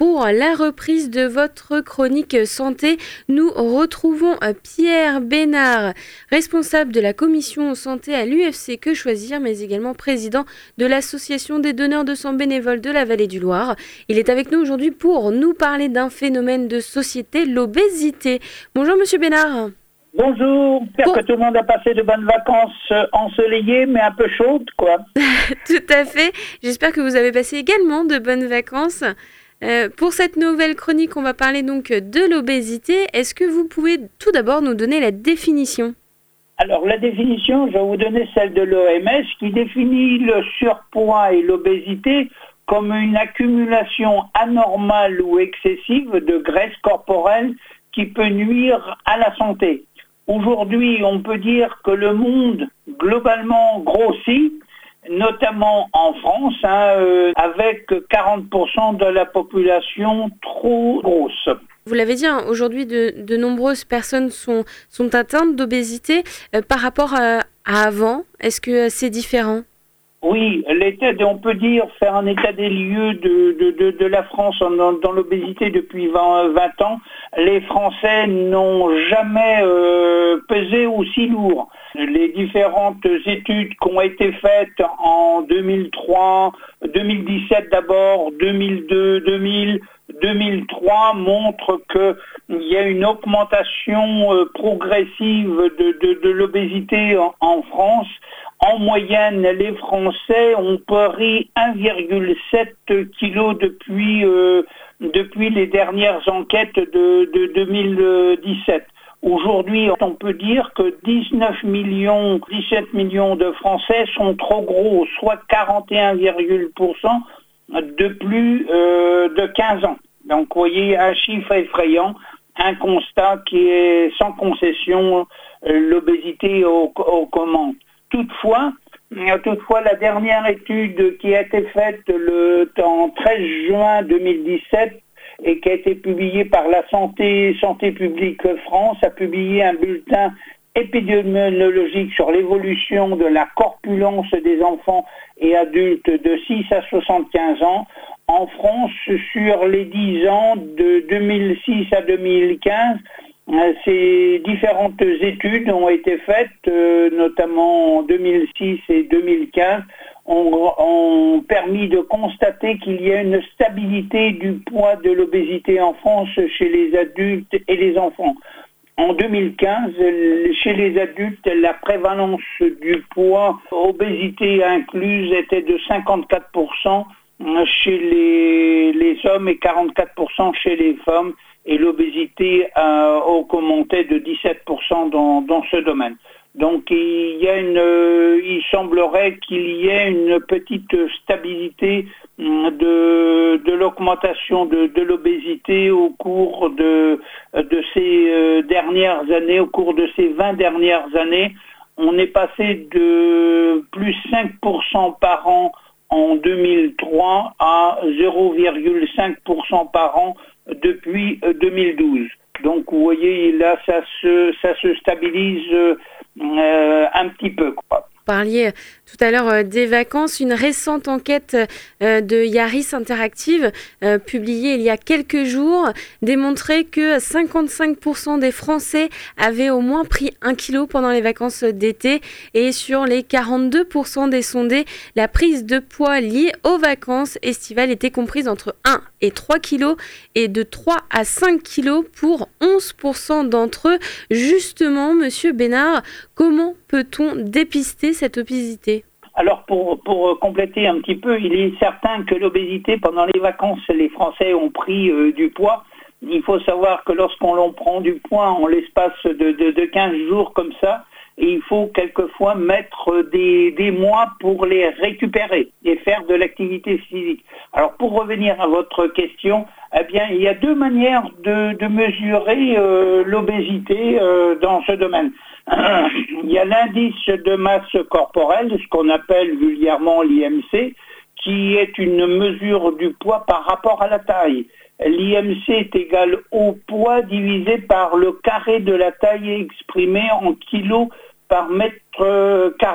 Pour la reprise de votre chronique santé, nous retrouvons Pierre Bénard, responsable de la commission santé à l'UFC Que Choisir, mais également président de l'association des donneurs de sang bénévoles de la Vallée du Loir. Il est avec nous aujourd'hui pour nous parler d'un phénomène de société, l'obésité. Bonjour Monsieur Bénard. Bonjour, j'espère que tout le monde a passé de bonnes vacances ensoleillées mais un peu chaudes, quoi. Tout à fait, j'espère que vous avez passé également de bonnes vacances. Pour cette nouvelle chronique, on va parler donc de l'obésité. Est-ce que vous pouvez tout d'abord nous donner la définition ? Alors la définition, je vais vous donner celle de l'OMS qui définit le surpoids et l'obésité comme une accumulation anormale ou excessive de graisse corporelle qui peut nuire à la santé. Aujourd'hui, on peut dire que le monde globalement grossit, notamment en France, avec 40% de la population trop grosse. Vous l'avez dit, aujourd'hui, de nombreuses personnes sont atteintes d'obésité. Par rapport à avant, est-ce que c'est différent ? Oui, on peut dire faire un état des lieux de la France dans l'obésité depuis 20 ans. Les Français n'ont jamais pesé aussi lourd. Les différentes études qui ont été faites en 2003, 2017 d'abord, 2002, 2003 montrent qu'il y a une augmentation progressive de l'obésité en France. En moyenne, les Français ont pris 1,7 kg depuis les dernières enquêtes de 2017. Aujourd'hui, on peut dire que 17 millions de Français sont trop gros, soit 41,% de plus de 15 ans. Donc, vous voyez, un chiffre effrayant, un constat qui est sans concession, l'obésité aux commandes. Toutefois, la dernière étude qui a été faite en 13 juin 2017 et qui a été publiée par la Santé publique France a publié un bulletin épidémiologique sur l'évolution de la corpulence des enfants et adultes de 6 à 75 ans. En France, sur les 10 ans de 2006 à 2015, ces différentes études ont été faites, notamment en 2006 et 2015, ont permis de constater qu'il y a une stabilité du poids de l'obésité en France chez les adultes et les enfants. En 2015, chez les adultes, la prévalence du poids, obésité incluse, était de 54% chez les hommes et 44% chez les femmes. Et l'obésité augmentait de 17% dans ce domaine. Donc il semblerait qu'il y ait une petite stabilité de l'augmentation de l'obésité au cours de ces dernières années, au cours de ces 20 dernières années. On est passé de plus 5% par an en 2003 à 0,5% par an depuis 2012. Donc vous voyez, là ça se stabilise un petit peu, quoi. Vous parliez tout à l'heure des vacances. Une récente enquête de Yaris Interactive, publiée il y a quelques jours, démontrait que 55% des Français avaient au moins pris 1 kilo pendant les vacances d'été. Et sur les 42% des sondés, la prise de poids liée aux vacances estivales était comprise entre 1 et 3 kilos et de 3 à 5 kilos pour 11% d'entre eux. Justement, Monsieur Bénard, comment peut-on dépister cette obésité ? Alors pour compléter un petit peu, il est certain que l'obésité, pendant les vacances, les Français ont pris du poids. Il faut savoir que lorsqu'on prend du poids en l'espace de 15 jours comme ça, et il faut quelquefois mettre des mois pour les récupérer et faire de l'activité physique. Alors pour revenir à votre question, eh bien il y a deux manières de mesurer l'obésité dans ce domaine. Il y a l'indice de masse corporelle, ce qu'on appelle vulgairement l'IMC, qui est une mesure du poids par rapport à la taille. L'IMC est égal au poids divisé par le carré de la taille exprimé en kilos par mètre carré.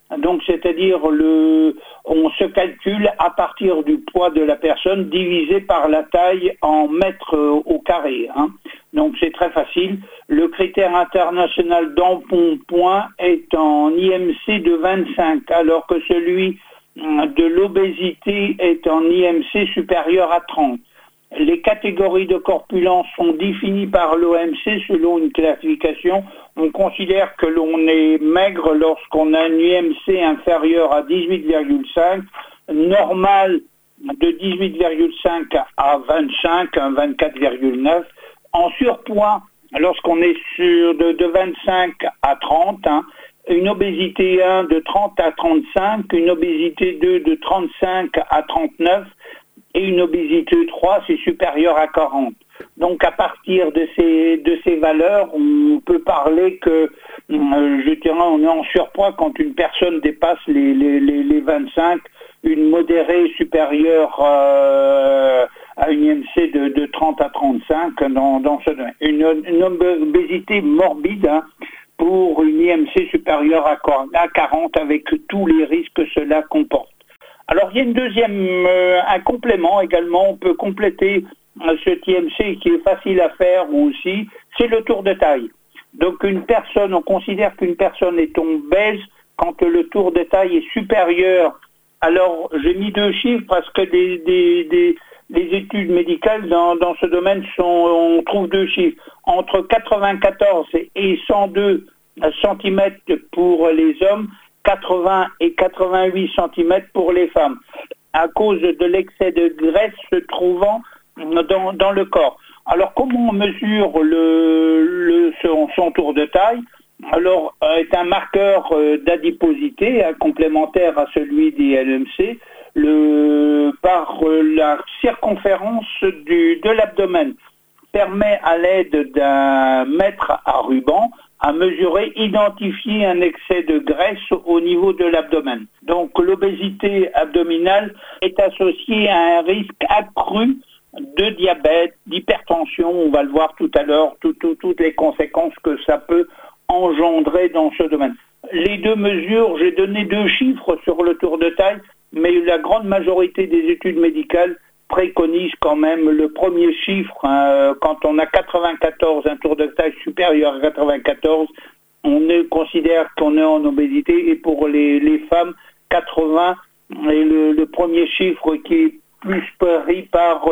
Donc c'est-à-dire on se calcule à partir du poids de la personne divisé par la taille en mètres au carré. Donc c'est très facile. Le critère international d'embonpoint est en IMC de 25, alors que celui de l'obésité est en IMC supérieur à 30. Les catégories de corpulence sont définies par l'OMC selon une classification. On considère que l'on est maigre lorsqu'on a un IMC inférieur à 18,5, normal de 18,5 à 25, 24,9. En surpoids, lorsqu'on est de 25 à 30, une obésité 1 de 30 à 35, une obésité 2 de 35 à 39, et une obésité 3, c'est supérieur à 40. Donc à partir de ces valeurs, on peut parler que, je dirais, on est en surpoids quand une personne dépasse les 25, une modérée supérieure à une IMC de 30 à 35 dans ce domaine. Une obésité morbide pour une IMC supérieure à 40 avec tous les risques que cela comporte. Alors il y a une deuxième, un complément également, on peut compléter ce IMC qui est facile à faire aussi, c'est le tour de taille. Donc on considère qu'une personne est obèse quand le tour de taille est supérieur. Alors j'ai mis 2 chiffres parce que les études médicales dans ce domaine on trouve 2 chiffres. Entre 94 et 102 cm pour les hommes, 80 et 88 cm pour les femmes, à cause de l'excès de graisse se trouvant dans le corps. Alors comment on mesure son tour de taille? Alors est un marqueur d'adiposité complémentaire à celui des LMC par la circonférence de l'abdomen, permet à l'aide d'un mètre à ruban à mesurer, identifier un excès de graisse au niveau de l'abdomen. Donc l'obésité abdominale est associée à un risque accru de diabète, d'hypertension, on va le voir tout à l'heure, toutes les conséquences que ça peut engendrer dans ce domaine. Les 2 mesures, j'ai donné 2 chiffres sur le tour de taille, mais la grande majorité des études médicales préconise quand même le premier chiffre, quand on a 94, un tour de taille supérieur à 94, considère qu'on est en obésité, et pour les femmes, 80 est le premier chiffre qui est plus pris par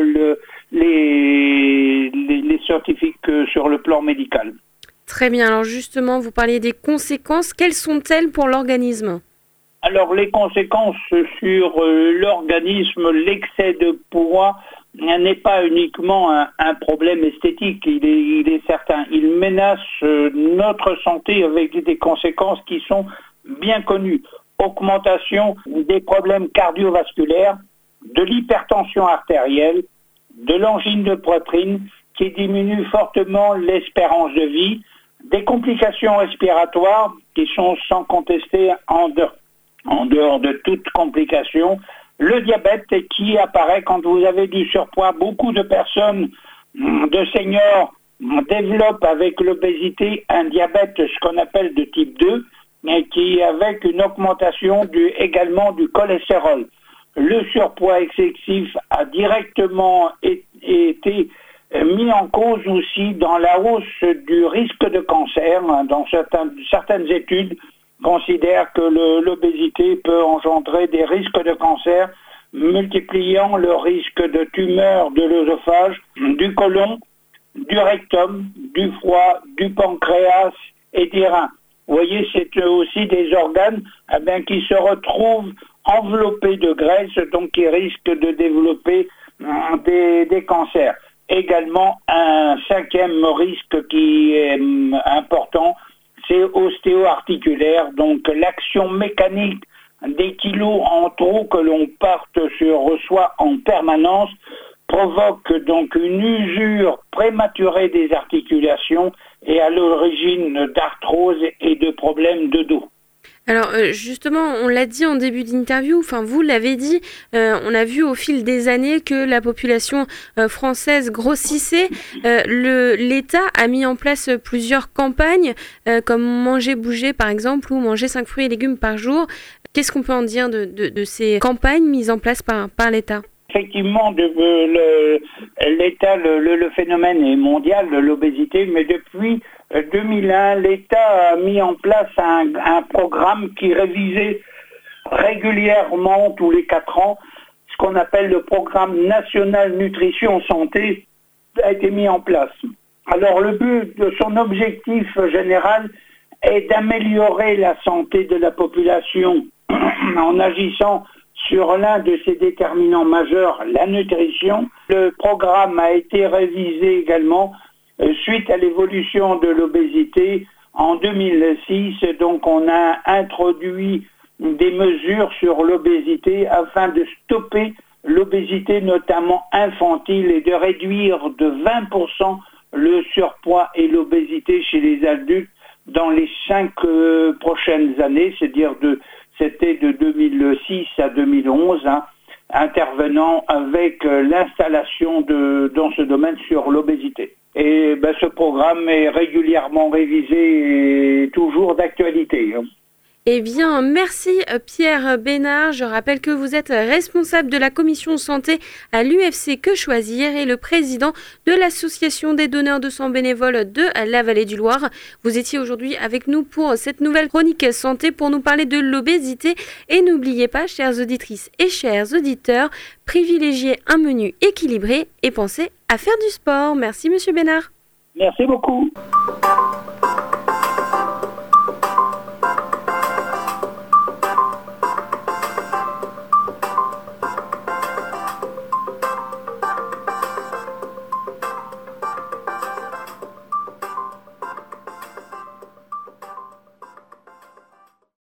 les scientifiques sur le plan médical. Très bien, alors justement, vous parliez des conséquences, quelles sont-elles pour l'organisme ? Alors les conséquences sur l'organisme, l'excès de poids n'est pas uniquement un problème esthétique, il est certain. Il menace notre santé avec des conséquences qui sont bien connues. Augmentation des problèmes cardiovasculaires, de l'hypertension artérielle, de l'angine de poitrine qui diminue fortement l'espérance de vie, des complications respiratoires qui sont sans contester en dehors de toute complication, le diabète qui apparaît quand vous avez du surpoids. Beaucoup de personnes, de seniors, développent avec l'obésité un diabète, ce qu'on appelle de type 2, mais qui avec une augmentation également du cholestérol. Le surpoids excessif a directement été mis en cause aussi dans la hausse du risque de cancer. Dans certaines études considèrent que l'obésité peut engendrer des risques de cancer, multipliant le risque de tumeurs de l'œsophage, du côlon, du rectum, du foie, du pancréas et des reins. Vous voyez, c'est aussi des organes qui se retrouvent enveloppés de graisse, donc qui risquent de développer des cancers. Également, un 5e risque qui est important, c'est ostéo-articulaire, donc l'action mécanique des kilos en trop que l'on reçoit en permanence provoque donc une usure prématurée des articulations et à l'origine d'arthrose et de problèmes de dos. Alors justement, on l'a dit en début d'interview, enfin vous l'avez dit, on a vu au fil des années que la population française grossissait. L'État a mis en place plusieurs campagnes, comme Manger Bouger par exemple, ou Manger 5 fruits et légumes par jour. Qu'est-ce qu'on peut en dire de ces campagnes mises en place par l'État ? Effectivement, l'État, le phénomène est mondial de l'obésité, mais depuis 2001, l'État a mis en place un programme qui révisait régulièrement tous les 4 ans, ce qu'on appelle le programme national nutrition santé a été mis en place. Alors le but de son objectif général est d'améliorer la santé de la population en agissant sur l'un de ses déterminants majeurs, la nutrition. Le programme a été révisé également suite à l'évolution de l'obésité en 2006. Donc on a introduit des mesures sur l'obésité afin de stopper l'obésité notamment infantile et de réduire de 20% le surpoids et l'obésité chez les adultes dans les 5 prochaines années, c'était de 2006 à 2011, intervenant avec l'installation dans ce domaine sur l'obésité. Et ce programme est régulièrement révisé et toujours d'actualité. Eh bien, merci Pierre Bénard. Je rappelle que vous êtes responsable de la commission santé à l'UFC Que Choisir et le président de l'association des donneurs de sang bénévoles de la Vallée du Loir. Vous étiez aujourd'hui avec nous pour cette nouvelle chronique santé pour nous parler de l'obésité. Et n'oubliez pas, chères auditrices et chers auditeurs, privilégiez un menu équilibré et pensez à faire du sport. Merci Monsieur Bénard. Merci beaucoup.